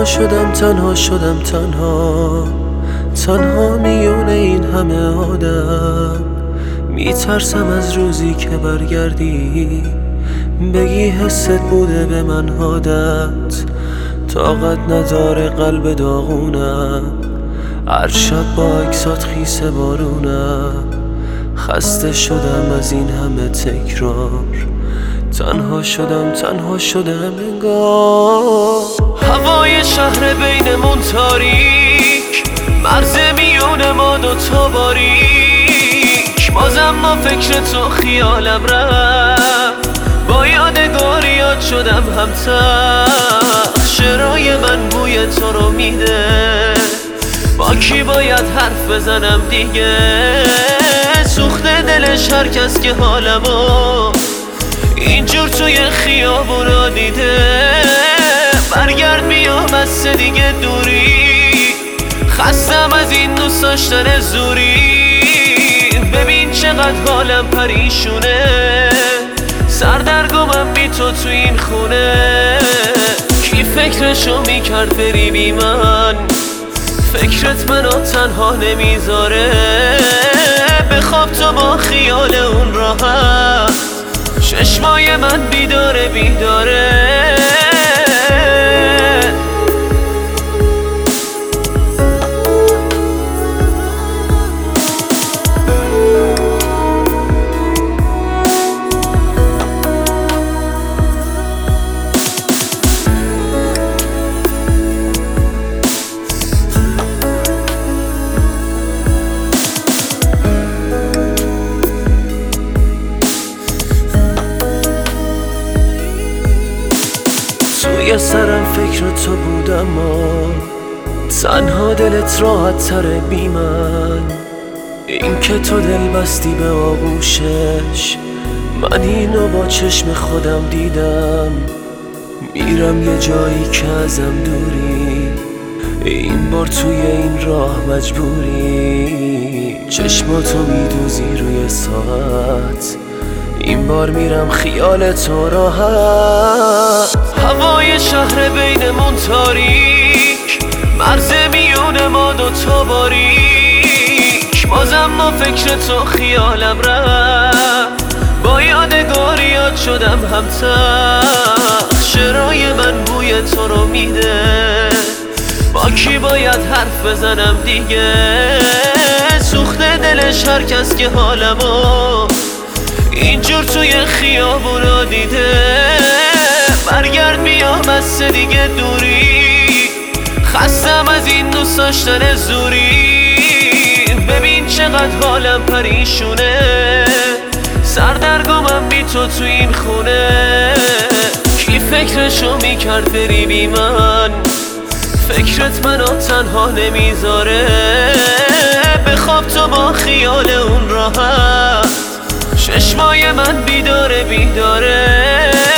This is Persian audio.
تنها شدم تنها میونه این همه آدم. میترسم از روزی که برگردی بگی حست بوده به من عادت. طاقت نداره قلب داغونم، هر شب با عکسات خیس بارونم. خسته شدم از این همه تکرار، تنها شدم انگار. هوای شهر بینمون تاریک، مرز میون ما دوتا باریک. بازم با فکر تو خیالم رفت، با یادگاریات شدم همتر. شعرهای من بوی تو رو میده، با کی باید حرف بزنم دیگه؟ سوخته دلش هر کس که حالمو اینجور توی خیابونا دیده. برگرد بیا بس دیگه دوری، خستم از این دوست داشتن زوری. ببین چقدر حالم پریشونه، سردرگمم بی تو تو این خونه. کی فکرشو میکرد بری بی من؟ فکرت منو تنها نمیذاره. بخواب تو با خیال اون راحت، چشمای من بیداره توی سرم فکر تو بودم تنها دلت راحت تره بی من. این که تو دل بستی به آغوشش، من اینو با چشم خودم دیدم. میرم یه جایی که ازم دوری، این بار توی این راه مجبوری. چشماتو میدوزی روی ساعت، این بار میرم خیال تو راحت. هوای شهر بینمون تاریک، مرز میون ما دوتا باریک. بازم با فکر تو خیالم رفت، با یادگاریات شدم همتر. شعرهای من بوی تو رو میده، با کی باید حرف بزنم دیگه؟ سوخته دلش هر کس که حالمو اینجور توی خیابونا دیده. برگرد بیا بس دیگه دوری، خستم از این دوست داشتن زوری. ببین چقدر حالم پریشونه، سردرگمم بی تو تو این خونه. کی فکرشو میکرد بری بی من؟ فکرت منو تنها نمیذاره. بخواب تو با خیال اون راحت، چشمای من بیداره